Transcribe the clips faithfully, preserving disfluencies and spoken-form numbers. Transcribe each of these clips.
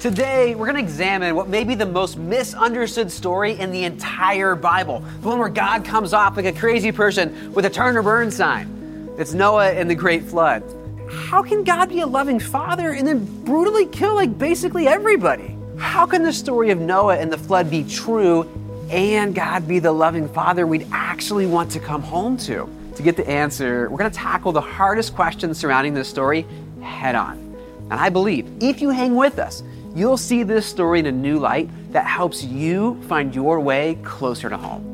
Today, we're going to examine what may be the most misunderstood story in the entire Bible. The one where God comes off like a crazy person with a turn or burn sign. It's Noah and the Great Flood. How can God be a loving father and then brutally kill like basically everybody? How can the story of Noah and the flood be true and God be the loving father we'd actually want to come home to? To get the answer, we're going to tackle the hardest questions surrounding this story head on. And I believe if you hang with us, you'll see this story in a new light that helps you find your way closer to home.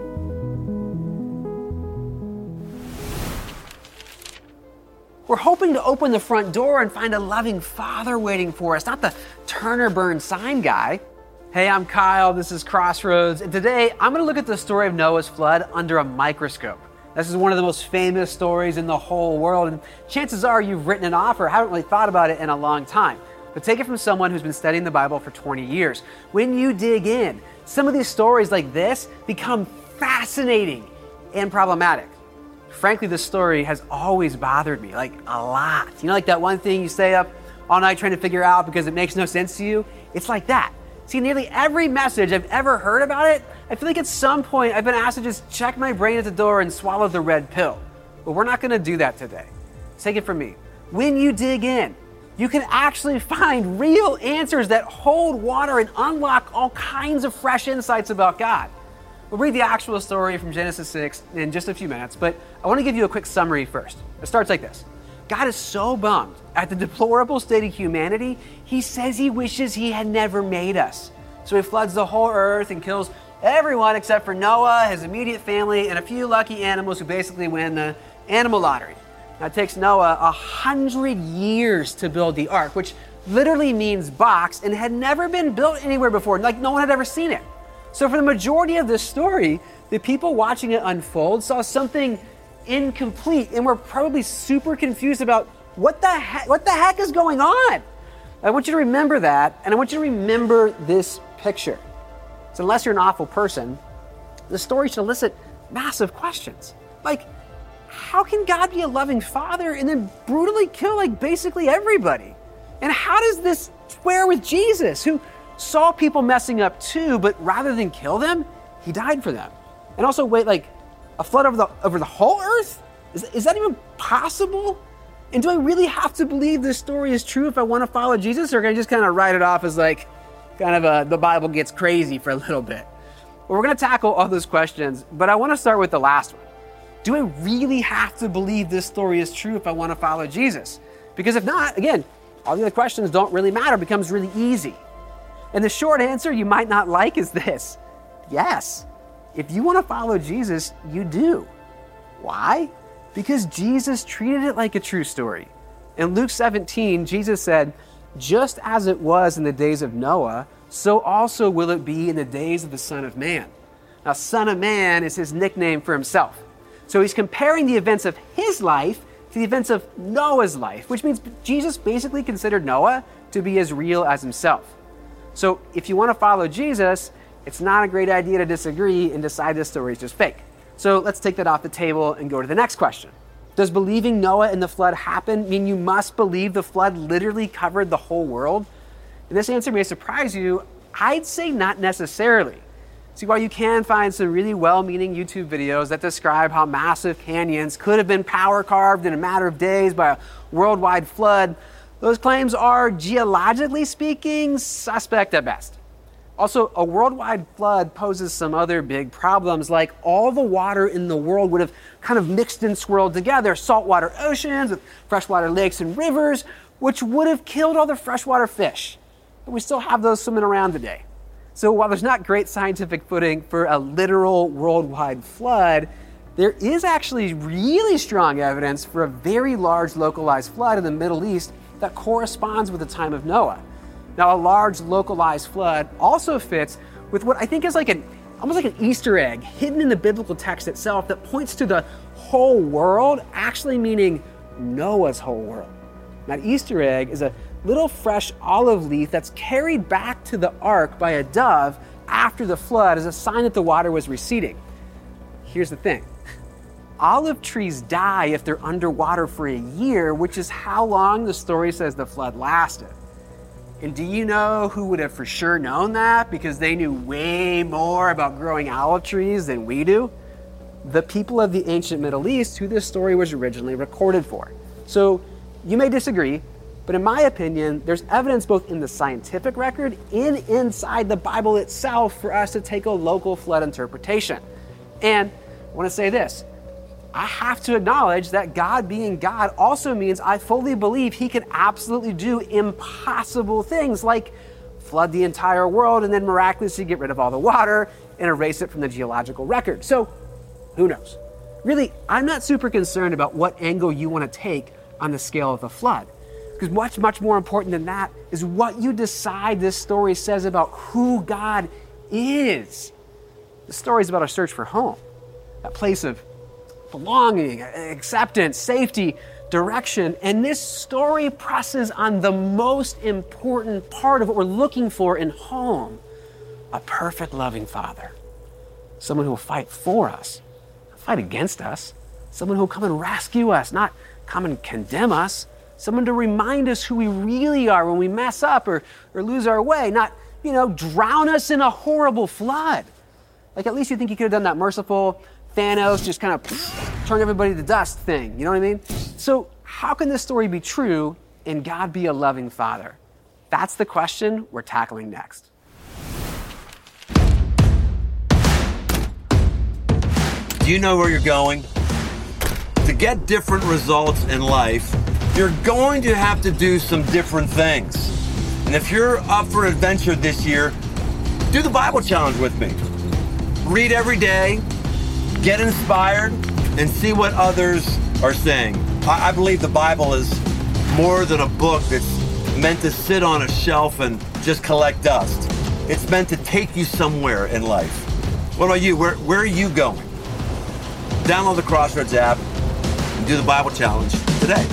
We're hoping to open the front door and find a loving father waiting for us, not the turn or burn sign guy. Hey, I'm Kyle, this is Crossroads, and today I'm gonna look at the story of Noah's flood under a microscope. This is one of the most famous stories in the whole world, and chances are you've written it off or haven't really thought about it in a long time. But take it from someone who's been studying the Bible for twenty years. When you dig in, some of these stories like this become fascinating and problematic. Frankly, this story has always bothered me, like a lot. You know, like that one thing you stay up all night trying to figure out because it makes no sense to you? It's like that. See, nearly every message I've ever heard about it, I feel like at some point I've been asked to just check my brain at the door and swallow the red pill. But we're not gonna do that today. Take it from me. When you dig in, you can actually find real answers that hold water and unlock all kinds of fresh insights about God. We'll read the actual story from Genesis six in just a few minutes, but I want to give you a quick summary first. It starts like this. God is so bummed at the deplorable state of humanity, he says he wishes he had never made us. So he floods the whole earth and kills everyone except for Noah, his immediate family, and a few lucky animals who basically win the animal lottery. Now, it takes Noah a hundred years to build the ark, which literally means box, and had never been built anywhere before, like no one had ever seen it. So for the majority of this story, the people watching it unfold saw something incomplete and were probably super confused about what the heck, what the heck is going on? I want you to remember that, and I want you to remember this picture. So unless you're an awful person, the story should elicit massive questions. Like, how can God be a loving father and then brutally kill like basically everybody? And how does this square with Jesus, who saw people messing up too, but rather than kill them, he died for them? And also, wait, like a flood over the over the whole earth? Is, is that even possible? And do I really have to believe this story is true if I want to follow Jesus, or can I just kind of write it off as like kind of a, the Bible gets crazy for a little bit? Well, we're going to tackle all those questions, but I want to start with the last one. Do I really have to believe this story is true if I want to follow Jesus? Because if not, again, all the other questions don't really matter. It becomes really easy. And the short answer you might not like is this. Yes, if you want to follow Jesus, you do. Why? Because Jesus treated it like a true story. In Luke seventeen, Jesus said, "Just as it was in the days of Noah, so also will it be in the days of the Son of Man." Now, Son of Man is his nickname for himself. So he's comparing the events of his life to the events of Noah's life, which means Jesus basically considered Noah to be as real as himself. So if you want to follow Jesus, it's not a great idea to disagree and decide this story is just fake. So let's take that off the table and go to the next question. Does believing Noah and the flood happen mean you must believe the flood literally covered the whole world? And this answer may surprise you. I'd say not necessarily. See, while you can find some really well-meaning YouTube videos that describe how massive canyons could have been power carved in a matter of days by a worldwide flood, those claims are, geologically speaking, suspect at best. Also, a worldwide flood poses some other big problems, like all the water in the world would have kind of mixed and swirled together, saltwater oceans with freshwater lakes and rivers, which would have killed all the freshwater fish. But we still have those swimming around today. So while there's not great scientific footing for a literal worldwide flood, there is actually really strong evidence for a very large localized flood in the Middle East that corresponds with the time of Noah. Now, a large localized flood also fits with what I think is like an almost like an Easter egg hidden in the biblical text itself that points to the whole world actually meaning Noah's whole world. That Easter egg is a little fresh olive leaf that's carried back to the ark by a dove after the flood as a sign that the water was receding. Here's the thing. Olive trees die if they're underwater for a year, which is how long the story says the flood lasted. And do you know who would have for sure known that because they knew way more about growing olive trees than we do? The people of the ancient Middle East who this story was originally recorded for. So you may disagree, but in my opinion, there's evidence both in the scientific record and inside the Bible itself for us to take a local flood interpretation. And I want to say this. I have to acknowledge that God being God also means I fully believe he can absolutely do impossible things like flood the entire world and then miraculously get rid of all the water and erase it from the geological record. So who knows? Really, I'm not super concerned about what angle you want to take on the scale of the flood. Because much, much more important than that is what you decide this story says about who God is. The story is about our search for home, that place of belonging, acceptance, safety, direction. And this story presses on the most important part of what we're looking for in home, a perfect, loving Father. Someone who will fight for us, not fight against us. Someone who will come and rescue us, not come and condemn us. Someone to remind us who we really are when we mess up or, or lose our way, not, you know, drown us in a horrible flood. Like at least you think you could have done that merciful Thanos just kind of pff, turn everybody to dust thing. You know what I mean? So how can this story be true and God be a loving Father? That's the question we're tackling next. Do you know where you're going? To get different results in life, you're going to have to do some different things. And if you're up for an adventure this year, do the Bible challenge with me. Read every day, get inspired, and see what others are saying. I, I believe the Bible is more than a book that's meant to sit on a shelf and just collect dust. It's meant to take you somewhere in life. What about you? Where, where are you going? Download the Crossroads app and do the Bible challenge today.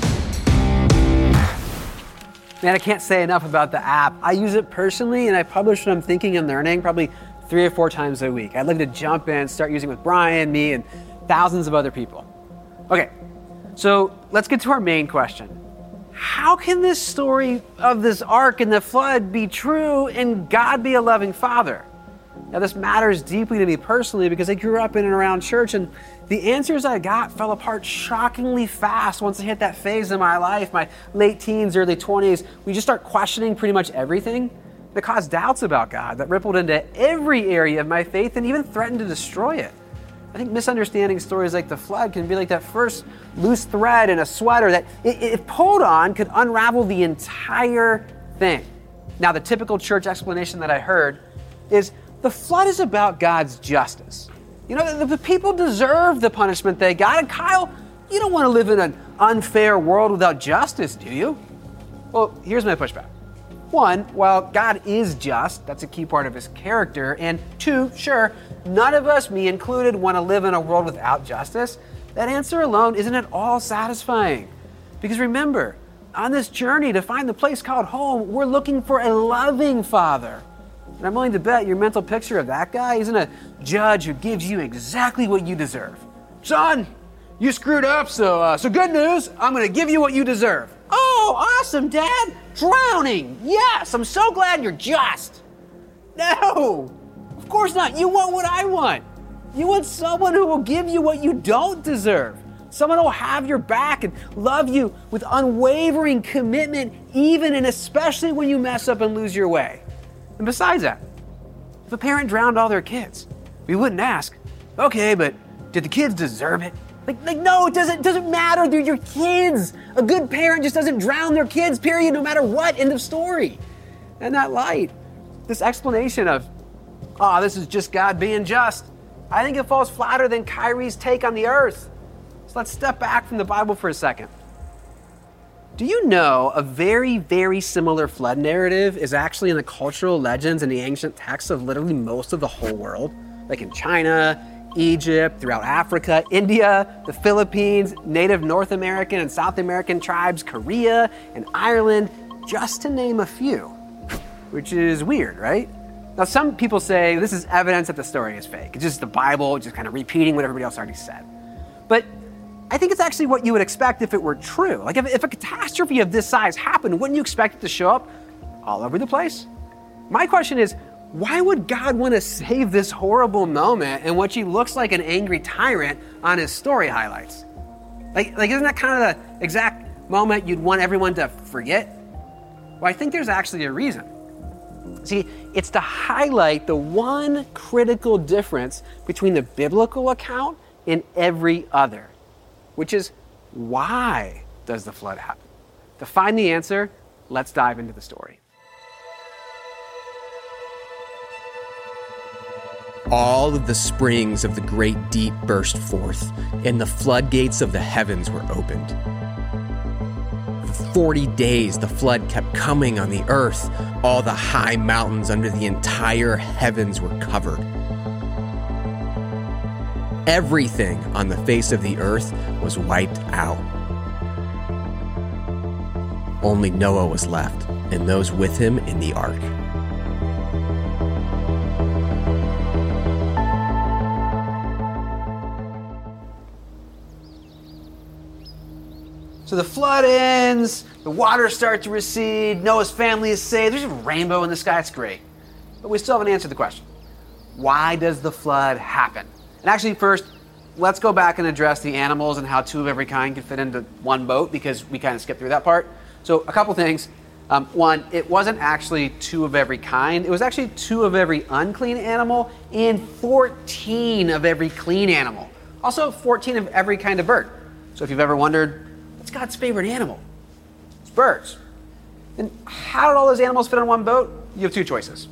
Man, I can't say enough about the app. I use it personally and I publish what I'm thinking and learning probably three or four times a week. I'd love to jump in, start using it with Brian, me, and thousands of other people. Okay, so let's get to our main question. How can this story of this ark and the flood be true and God be a loving Father? Now, this matters deeply to me personally because I grew up in and around church, and the answers I got fell apart shockingly fast once I hit that phase in my life, my late teens, early twenties. We just start questioning pretty much everything that caused doubts about God, that rippled into every area of my faith and even threatened to destroy it. I think misunderstanding stories like the flood can be like that first loose thread in a sweater that, if pulled on, could unravel the entire thing. Now, the typical church explanation that I heard is the flood is about God's justice. You know, the, the people deserve the punishment they got. And Kyle, you don't want to live in an unfair world without justice, do you? Well, here's my pushback. One, while God is just, that's a key part of his character. And two, sure, none of us, me included, want to live in a world without justice. That answer alone isn't at all satisfying. Because remember, on this journey to find the place called home, we're looking for a loving Father. And I'm willing to bet your mental picture of that guy isn't a judge who gives you exactly what you deserve. Son, you screwed up, so uh, so good news, I'm going to give you what you deserve. Oh, awesome, Dad. Drowning. Yes, I'm so glad you're just. No, of course not. You want what I want. You want someone who will give you what you don't deserve. Someone who will have your back and love you with unwavering commitment, even and especially when you mess up and lose your way. And besides that, if a parent drowned all their kids, we wouldn't ask, okay, but did the kids deserve it? Like, like no, it doesn't, doesn't matter. They're your kids. A good parent just doesn't drown their kids, period, no matter what. End of story. And that light, this explanation of, oh, this is just God being just, I think it falls flatter than Kyrie's take on the earth. So let's step back from the Bible for a second. Do you know a very, very similar flood narrative is actually in the cultural legends and the ancient texts of literally most of the whole world? Like in China, Egypt, throughout Africa, India, the Philippines, native North American and South American tribes, Korea, and Ireland, just to name a few. Which is weird, right? Now, some people say this is evidence that the story is fake. It's just the Bible, just kind of repeating what everybody else already said. But I think it's actually what you would expect if it were true. Like if, if a catastrophe of this size happened, wouldn't you expect it to show up all over the place. My question is, why would God want to save this horrible moment in which he looks like an angry tyrant on his story highlights? Like, like isn't that kind of the exact moment you'd want everyone to forget? Well, I think there's actually a reason. See, it's to highlight the one critical difference between the biblical account and every other, which is, why does the flood happen? To find the answer, let's dive into the story. All of the springs of the great deep burst forth, and the floodgates of the heavens were opened. For forty days the flood kept coming on the earth. All the high mountains under the entire heavens were covered. Everything on the face of the earth was wiped out. Only Noah was left, and those with him in the ark. So the flood ends, the waters start to recede, Noah's family is saved, there's a rainbow in the sky, it's great. But we still haven't answered the question. Why does the flood happen? And actually first, let's go back and address the animals and how two of every kind can fit into one boat, because we kind of skipped through that part. So a couple things. Um, one, it wasn't actually two of every kind, it was actually two of every unclean animal and fourteen of every clean animal. Also fourteen of every kind of bird. So if you've ever wondered, what's God's favorite animal? It's birds. And how did all those animals fit on one boat? You have two choices.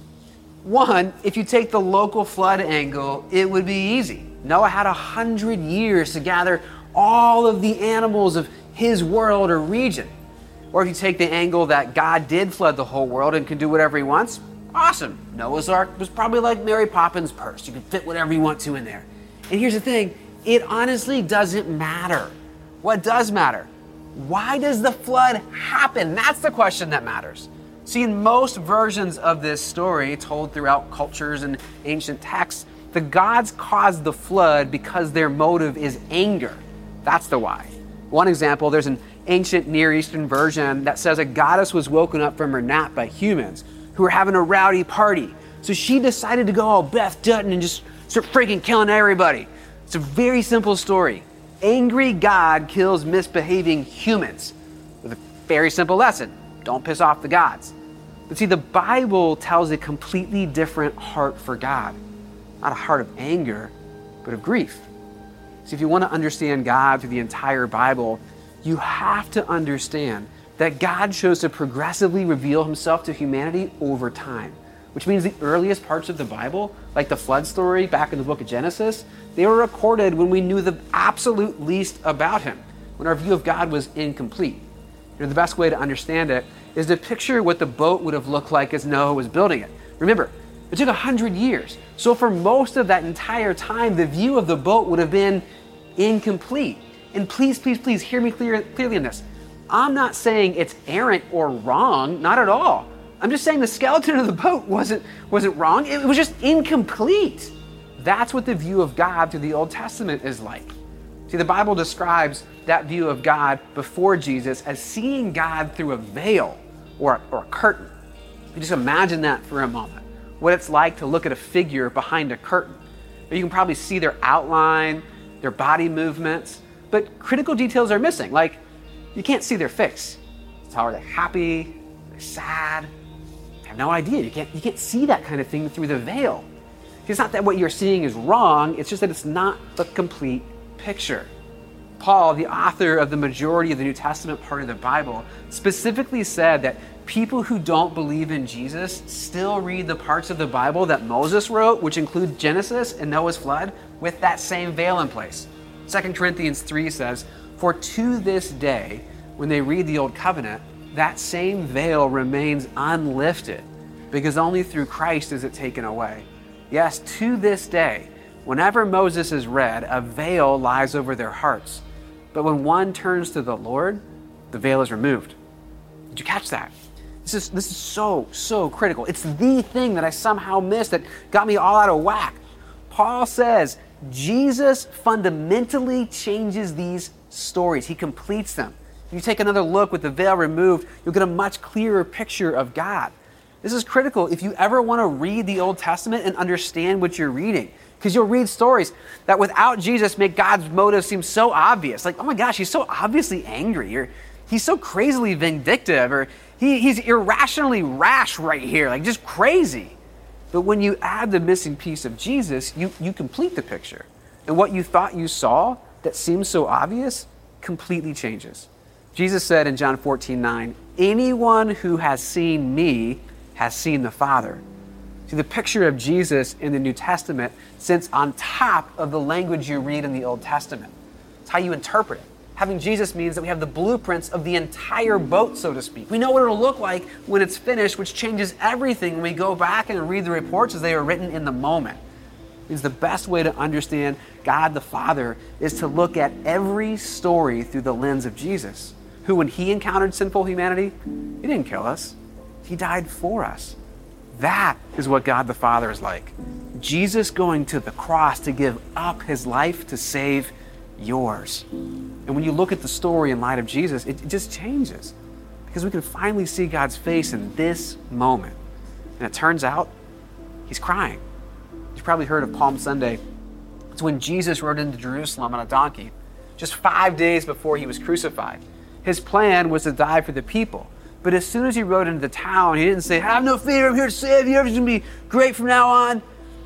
One, if you take the local flood angle, it would be easy. Noah had a hundred years to gather all of the animals of his world or region. Or if you take the angle that God did flood the whole world and can do whatever he wants, awesome. Noah's Ark was probably like Mary Poppins' purse. You can fit whatever you want to in there. And here's the thing, it honestly doesn't matter. What does matter? Why does the flood happen? That's the question that matters. See, in most versions of this story, told throughout cultures and ancient texts, the gods caused the flood because their motive is anger. That's the why. One example, there's an ancient Near Eastern version that says a goddess was woken up from her nap by humans who were having a rowdy party. So she decided to go all Beth Dutton and just start freaking killing everybody. It's a very simple story. Angry God kills misbehaving humans with a very simple lesson. Don't piss off the gods. But see, the Bible tells a completely different heart for God. Not a heart of anger, but of grief. See, if you want to understand God through the entire Bible, you have to understand that God chose to progressively reveal himself to humanity over time, which means the earliest parts of the Bible, like the flood story back in the book of Genesis, they were recorded when we knew the absolute least about him, when our view of God was incomplete. You know, the best way to understand it is to picture what the boat would have looked like as Noah was building it. Remember, it took a hundred years. So for most of that entire time, the view of the boat would have been incomplete. And please, please, please hear me clear, clearly in this. I'm not saying it's errant or wrong, not at all. I'm just saying the skeleton of the boat wasn't, wasn't wrong, it was just incomplete. That's what the view of God through the Old Testament is like. See, the Bible describes that view of God before Jesus as seeing God through a veil or, or a curtain. You just imagine that for a moment. What it's like to look at a figure behind a curtain. You can probably see their outline, their body movements, but critical details are missing. Like, you can't see their face. So are they happy? Are they sad? I have no idea. You can't, you can't see that kind of thing through the veil. It's not that what you're seeing is wrong, it's just that it's not the complete picture. Paul, the author of the majority of the New Testament part of the Bible, specifically said that people who don't believe in Jesus still read the parts of the Bible that Moses wrote, which include Genesis and Noah's flood, with that same veil in place. Second Corinthians three says, "For to this day, when they read the Old Covenant, that same veil remains unlifted, because only through Christ is it taken away." Yes, to this day, whenever Moses is read, a veil lies over their hearts. But when one turns to the Lord, the veil is removed. Did you catch that? This is, this is so, so critical. It's the thing that I somehow missed that got me all out of whack. Paul says Jesus fundamentally changes these stories. He completes them. If you take another look with the veil removed, you'll get a much clearer picture of God. This is critical if you ever want to read the Old Testament and understand what you're reading. Because you'll read stories that without Jesus make God's motives seem so obvious. Like, oh my gosh, he's so obviously angry, or he's so crazily vindictive, or he, he's irrationally rash right here, like just crazy. But when you add the missing piece of Jesus, you, you complete the picture. And what you thought you saw that seems so obvious completely changes. Jesus said in John fourteen nine, anyone who has seen me has seen the Father. See, the picture of Jesus in the New Testament sits on top of the language you read in the Old Testament. It's how you interpret it. Having Jesus means that we have the blueprints of the entire boat, so to speak. We know what it'll look like when it's finished, which changes everything when we go back and read the reports as they are written in the moment. It means the best way to understand God the Father is to look at every story through the lens of Jesus, who, when he encountered sinful humanity, he didn't kill us. He died for us. That is what God the Father is like. Jesus going to the cross to give up his life to save yours. And when you look at the story in light of Jesus, it, it just changes, because we can finally see God's face in this moment. And it turns out he's crying. You've probably heard of Palm Sunday. It's when Jesus rode into Jerusalem on a donkey, just five days before he was crucified. His plan was to die for the people. But as soon as he rode into the town, he didn't say, have no fear, I'm here to save you, everything's going to be great from now on.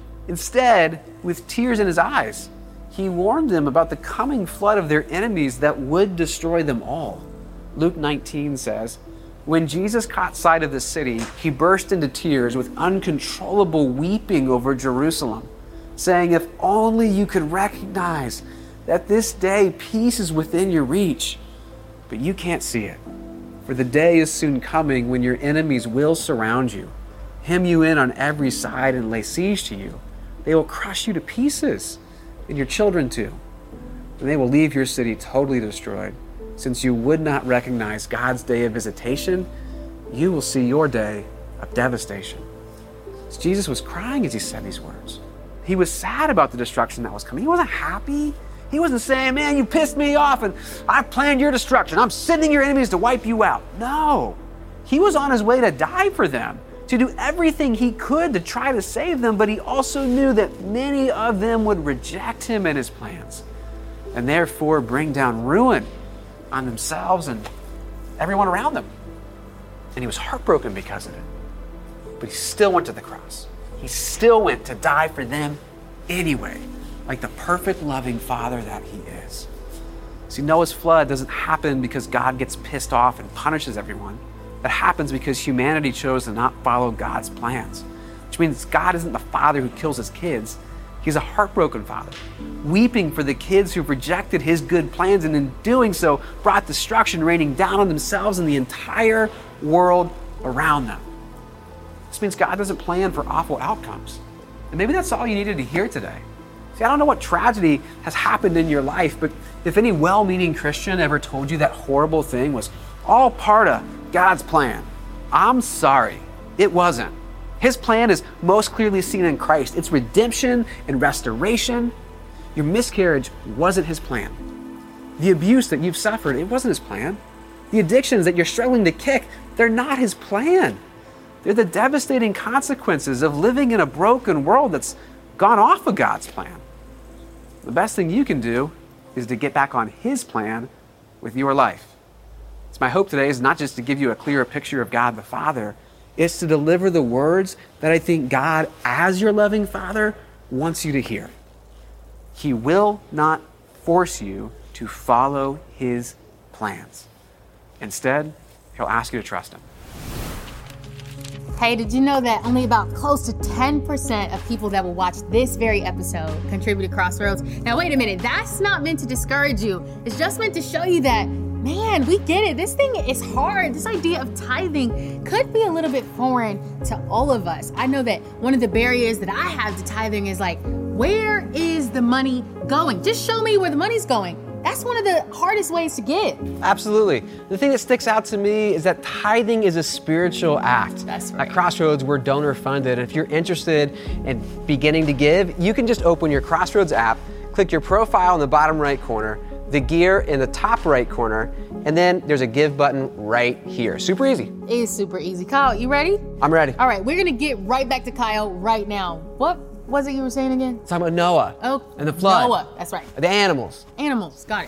Instead, with tears in his eyes, he warned them about the coming flood of their enemies that would destroy them all. Luke nineteen says, when Jesus caught sight of the city, he burst into tears with uncontrollable weeping over Jerusalem, saying, if only you could recognize that this day peace is within your reach, but you can't see it. For the day is soon coming when your enemies will surround you, hem you in on every side, and lay siege to you. They will crush you to pieces, and your children too. And they will leave your city totally destroyed. Since you would not recognize God's day of visitation, you will see your day of devastation. So Jesus was crying as he said these words. He was sad about the destruction that was coming. He wasn't happy. He wasn't saying, man, you pissed me off and I planned your destruction. I'm sending your enemies to wipe you out. No, he was on his way to die for them, to do everything he could to try to save them, but he also knew that many of them would reject him and his plans, and therefore bring down ruin on themselves and everyone around them. And he was heartbroken because of it. But he still went to the cross. He still went to die for them anyway, like the perfect loving Father that he is. See, Noah's flood doesn't happen because God gets pissed off and punishes everyone. That happens because humanity chose to not follow God's plans, which means God isn't the father who kills his kids. He's a heartbroken father, weeping for the kids who've rejected his good plans, and in doing so brought destruction raining down on themselves and the entire world around them. This means God doesn't plan for awful outcomes. And maybe that's all you needed to hear today. See, I don't know what tragedy has happened in your life, but if any well-meaning Christian ever told you that horrible thing was all part of God's plan, I'm sorry, it wasn't. His plan is most clearly seen in Christ. It's redemption and restoration. Your miscarriage wasn't his plan. The abuse that you've suffered, it wasn't his plan. The addictions that you're struggling to kick, they're not his plan. They're the devastating consequences of living in a broken world that's gone off of God's plan. The best thing you can do is to get back on his plan with your life. So my hope today is not just to give you a clearer picture of God the Father, it's to deliver the words that I think God, as your loving Father, wants you to hear. He will not force you to follow his plans. Instead, he'll ask you to trust him. Hey, did you know that only about close to ten percent of people that will watch this very episode contribute to Crossroads? Now, wait a minute. That's not meant to discourage you. It's just meant to show you that, man, we get it. This thing is hard. This idea of tithing could be a little bit foreign to all of us. I know that one of the barriers that I have to tithing is like, where is the money going? Just show me where the money's going. That's one of the hardest ways to give. Absolutely. The thing that sticks out to me is that tithing is a spiritual act. That's right. At Crossroads, we're donor funded. If you're interested in beginning to give, you can just open your Crossroads app, click your profile in the bottom right corner. the gear in the top right corner, and then there's a give button right here. Super easy. It is super easy. Kyle, you ready? I'm ready. All right, we're gonna get right back to Kyle right now. What was it you were saying again? Talking about Noah Oh, and the flood. Noah, that's right. The animals. Animals, got it.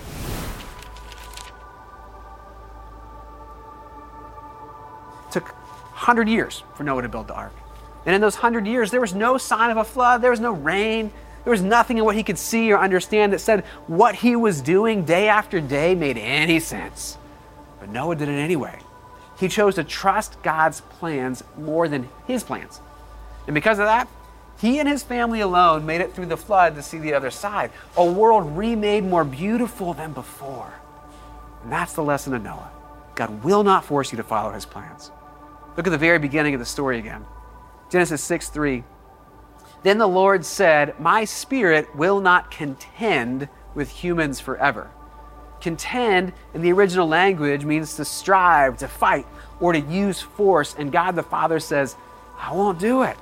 It took one hundred years for Noah to build the ark. And in those one hundred years, there was no sign of a flood. There was no rain. There was nothing in what he could see or understand that said what he was doing day after day made any sense. But Noah did it anyway. He chose to trust God's plans more than his plans. And because of that, he and his family alone made it through the flood to see the other side, a world remade more beautiful than before. And that's the lesson of Noah. God will not force you to follow his plans. Look at the very beginning of the story again. Genesis six three. Then the Lord said, my spirit will not contend with humans forever. Contend in the original language means to strive, to fight, or to use force. And God the Father says, I won't do it.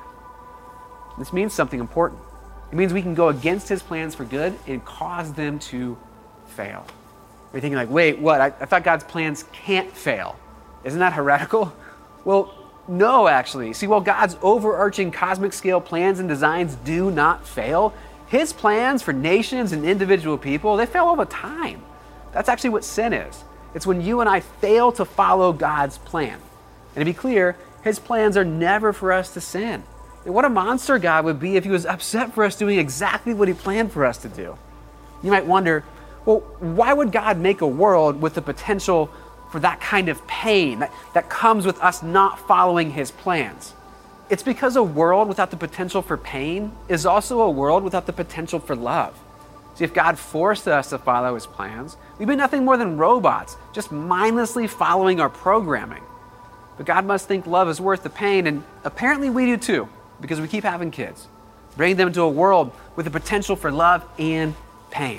This means something important. It means we can go against his plans for good and cause them to fail. You're thinking like, wait, what? I, I thought God's plans can't fail. Isn't that heretical? Well, no, actually. See, while God's overarching cosmic scale plans and designs do not fail, his plans for nations and individual people, they fail all the time. That's actually what sin is. It's when you and I fail to follow God's plan. And to be clear, his plans are never for us to sin. And what a monster God would be if he was upset for us doing exactly what he planned for us to do. You might wonder, well, why would God make a world with the potential for that kind of pain that, that comes with us not following his plans? It's because a world without the potential for pain is also a world without the potential for love. See, if God forced us to follow his plans, we'd be nothing more than robots, just mindlessly following our programming. But God must think love is worth the pain, and apparently we do too, because we keep having kids, bringing them into a world with the potential for love and pain.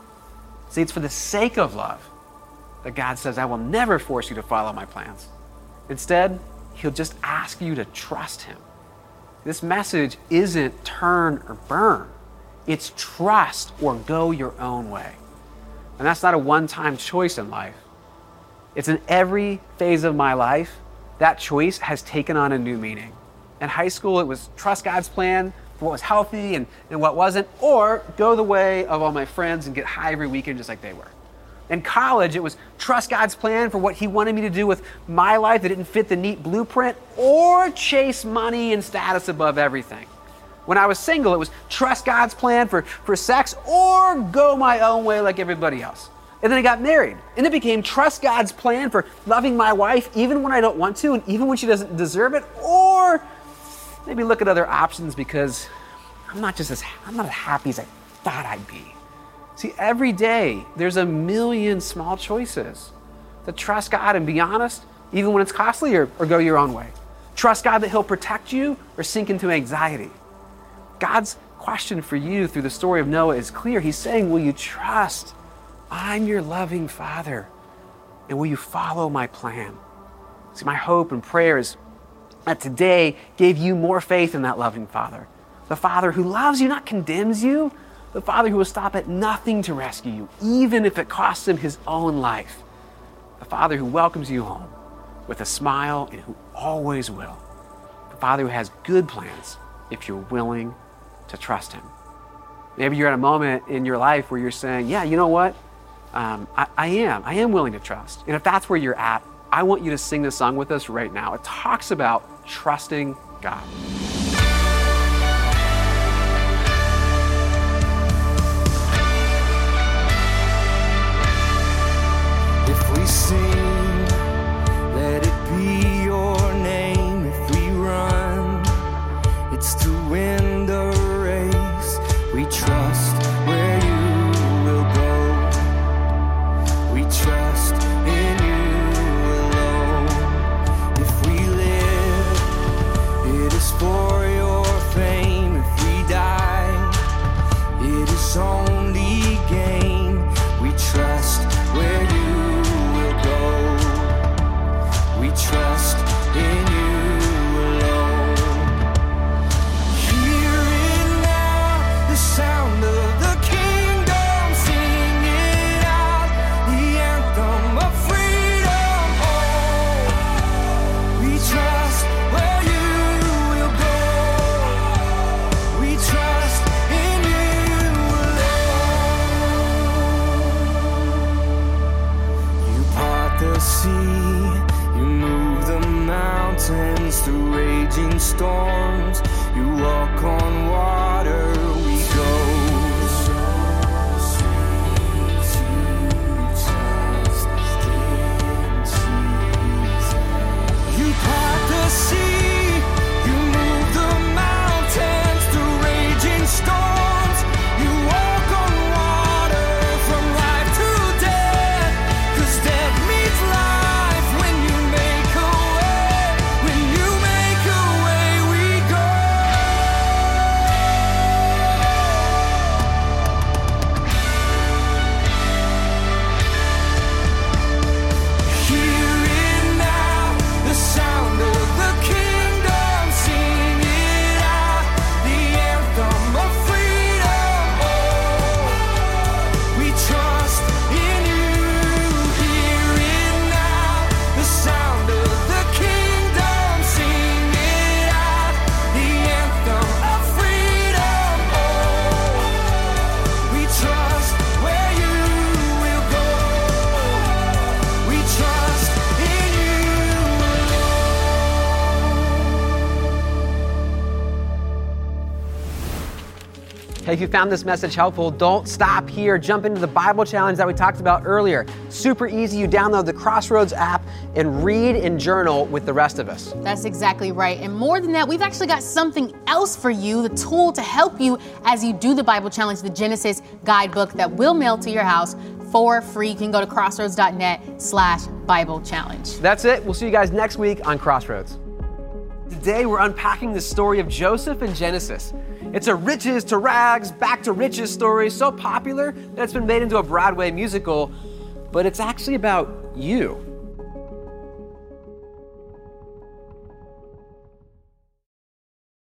See, it's for the sake of love that God says, I will never force you to follow my plans. Instead, he'll just ask you to trust him. This message isn't turn or burn. It's trust or go your own way. And that's not a one-time choice in life. It's in every phase of my life, that choice has taken on a new meaning. In high school, it was trust God's plan for what was healthy and, and what wasn't, or go the way of all my friends and get high every weekend just like they were. In college, it was trust God's plan for what he wanted me to do with my life that didn't fit the neat blueprint, or chase money and status above everything. When I was single, it was trust God's plan for, for sex, or go my own way like everybody else. And then I got married, and it became trust God's plan for loving my wife even when I don't want to, and even when she doesn't deserve it, or maybe look at other options because I'm not just as I'm not as happy as I thought I'd be. See, every day there's a million small choices to trust God and be honest, even when it's costly, or, or go your own way. Trust God that he'll protect you or sink into anxiety. God's question for you through the story of Noah is clear. He's saying, will you trust? I'm your loving Father, and will you follow my plan? See, my hope and prayer is that today gave you more faith in that loving Father. The Father who loves you, not condemns you. The Father who will stop at nothing to rescue you, even if it costs him his own life. The Father who welcomes you home with a smile and who always will. The Father who has good plans if you're willing to trust him. Maybe you're at a moment in your life where you're saying, yeah, you know what? Um, I, I am. I am willing to trust. And if that's where you're at, I want you to sing this song with us right now. It talks about trusting God. If we sing, let it be your name. If we run, it's to win the race. We trust where you will go. We trust in you alone. If we live, it is for your fame. If we die, it is only gain. We trust where you will go. We trust mountains through raging storms. You walk on water, we go. You part the sea, you move the mountains through raging storms. You walk on water from life to death, 'cause death meets life when you make a way. When you make a way, we go. Hear it now, the sound of the kingdom, sing it out, the anthem of freedom. Oh, we trust in you. Hear it now, the sound of the kingdom, sing it out, the anthem of freedom. Oh, we trust where you will go. We trust in you Hey, if you found this message helpful, don't stop here. Jump into the Bible challenge that we talked about earlier. Super easy. You download the Crossroads app and read and journal with the rest of us. That's exactly right. And more than that, we've actually got something else for you, the tool to help you as you do the Bible challenge, the Genesis guidebook that we'll mail to your house for free. You can go to crossroads.net slash Bible challenge. That's it. We'll see you guys next week on Crossroads. Today, we're unpacking the story of Joseph in Genesis. It's a riches to rags, back to riches story, so popular that it's been made into a Broadway musical, but it's actually about you.